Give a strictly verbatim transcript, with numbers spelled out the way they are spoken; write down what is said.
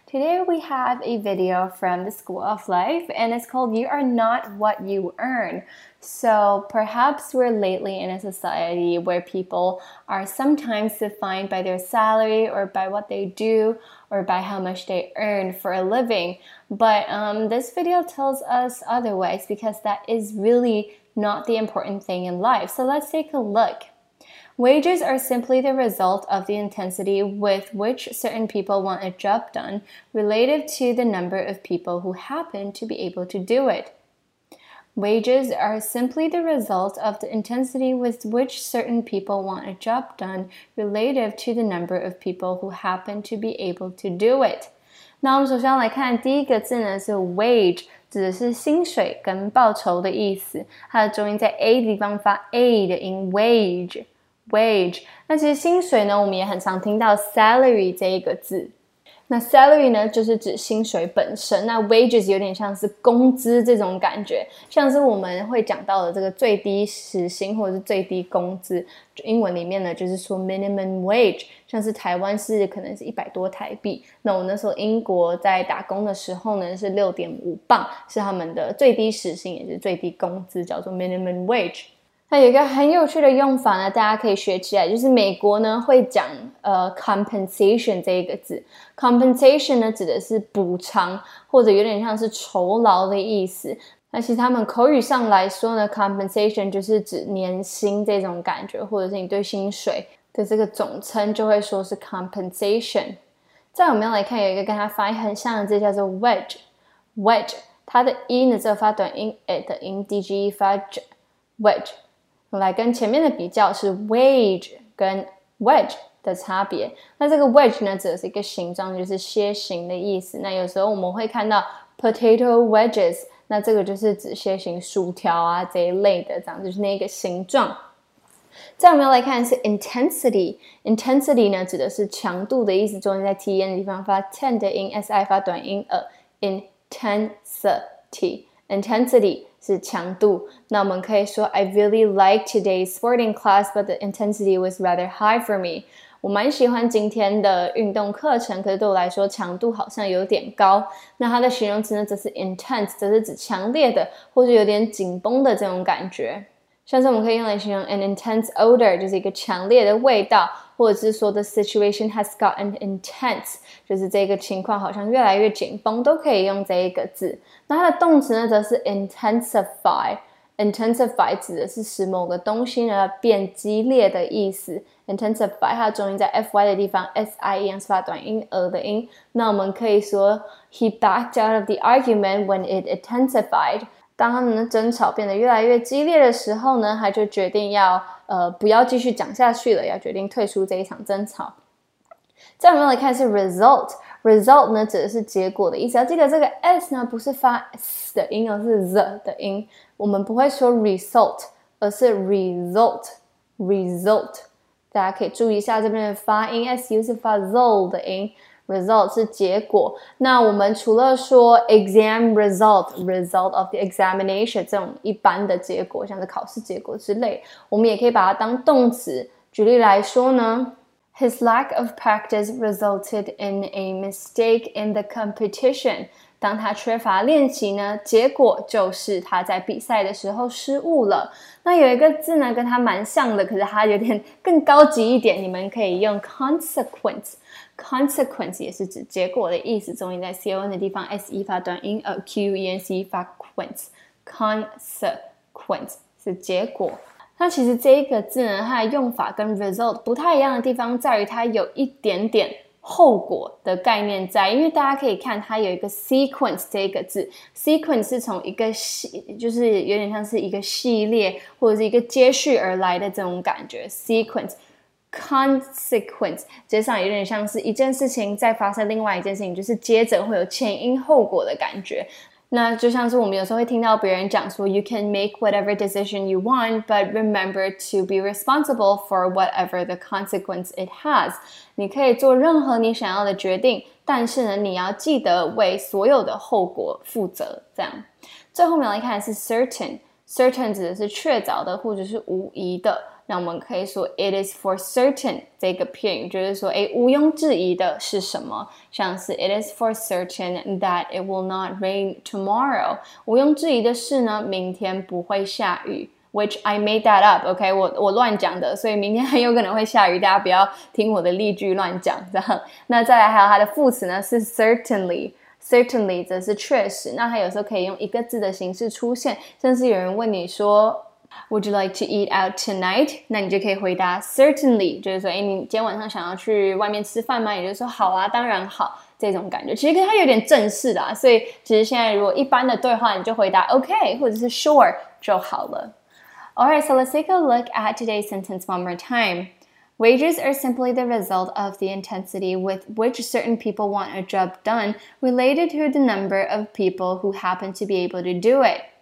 Today we have a video from the School of Life and it's called You Are Not What You Earn. So perhaps we're lately in a society where people are sometimes defined by their salary or by what they do or by how much they earn for a living. But um, this video tells us otherwise because that is really not the important thing in life. So let's take a look. Wages are simply the result of the intensity with which certain people want a job done relative to the number of people who happen to be able to do it. Wages are simply the result of the intensity with which certain people want a job done relative to the number of people who happen to be able to do it. 那我们首先来看第一个字呢是 wage， 指的是薪水跟报酬的意思，它的重音在 a 的地方发 a 的音 wage。Wage， 那其实薪水呢，我们也很常听到 salary 这一个字。那 salary 呢，就是指薪水本身。那 wages 有点像是工资这种感觉，像是我们会讲到的这个最低时薪或者是最低工资。英文里面呢，就是说 minimum wage， 像是台湾是可能是一百多台币。那我那时候英国在打工的时候呢，是 六点五磅，是他们的最低时薪，也是最低工资，叫做 minimum wage。那有一个很有趣的用法呢，大家可以学起来，就是美国呢会讲呃 compensation 这一个字。compensation 呢指的是补偿，或者有点像是酬劳的意思。那其实他们口语上来说呢 compensation 就是指年薪这种感觉，或者是你对薪水的这个总称就会说是 compensation。再我们要来看有一个跟它发音很像的字叫做 wedge。wedge 它的 e 呢只有发短音 e 的音 dge 发 j wedge。来跟前面的比较是 wage 跟 wedge 的差别。那这个 wedge 呢指的是一个形状，就是楔形的意思。那有时候我们会看到 potato wedges， 那这个就是指楔形薯条啊这一类的，这样就是那个形状。再我们要来看的是 intensity。 intensity 呢指的是强度的意思，中间在 t-n 的地方发 ten 的音 si 发短音 a intensity intensity 是强度。那我们可以说 I really like today's sporting class, but the intensity was rather high for me. 我蛮喜欢今天的运动课程，可是对我来说强度好像有点高。那它的形容词呢则是 intense， 则是指强烈的或者有点紧绷的这种感觉。像是我们可以用来形容 an intense odor， 就是一个强烈的味道，或者是说 the situation has gotten intense， 就是这个情况好像越来越紧绷，都可以用这一个字。那它的动词呢则是 intensify。 intensify 指的是使某个东西呢变激烈的意思。 intensify 它的重音在 fy 的地方 sin 是发短音 e 的音。那我们可以说 he backed out of the argument when it intensified。当他们的争吵变得越来越激烈的时候呢，他就决定要呃不要继续讲下去了，要决定退出这一场争吵。再我们来看是 result。 result 呢指的是结果的意思，要记得这个 s 呢不是发 s 的音，而是 the 的音。我们不会说 result， 而是 result result。 大家可以注意一下这边的发音， su 是发 zol 的音。result 是结果。那我们除了说 exam result result of the examination 这种一般的结果，像是考试结果之类，我们也可以把它当动词。举例来说呢， His lack of practice resulted in a mistake in the competition。 当他缺乏练习呢，结果就是他在比赛的时候失误了。那有一个字呢跟它蛮像的，可是它有点更高级一点，你们可以用 consequence。 consequence 也是指结果的意思，重音在 con 的地方 se 发短音 quence 发 quence。 consequence 是结果。那其实这一个字呢，它的用法跟 result 不太一样的地方在于它有一点点后果的概念在，因为大家可以看它有一个 sequence 这一个字。 sequence 是从一个系，就是有点像是一个系列或者是一个接续而来的这种感觉。 sequence consequence 接上有点像是一件事情再发生另外一件事情，就是接着会有前因后果的感觉。那就像是我们有时候会听到别人讲说 You can make whatever decision you want, but remember to be responsible for whatever the consequence it has。 你可以做任何你想要的决定，但是呢，你要记得为所有的后果负责。这样，最后我们来看的是 certain。certain 指的是确凿的或者是无疑的。 那我们可以说 it is for certain 这个片语，就是说诶毋庸置疑的是什么，像是 it is for certain that it will not rain tomorrow， 毋庸置疑的是呢明天不会下雨， which I made that up OK 我我乱讲的，所以明天很有可能会下雨，大家不要听我的例句乱讲这样。那再来还有它的副词呢是 certainly， certainly 则是确实，那它有时候可以用一个字的形式出现，甚至有人问你说Would you like to eat out tonight？ 那你就可以回答 certainly， 就是说，诶，你今天晚上想要去外面吃饭吗？也就是说，好啊，当然好，这种感觉。其实它有点正式的啊，所以其实现在如果一般的对话，你就回答 OK 或者是 sure 就好了。Alright, so let's take a look at today's sentence one more time. Wages are simply the result of the intensity with which certain people want a job done related to the number of people who happen to be able to do it.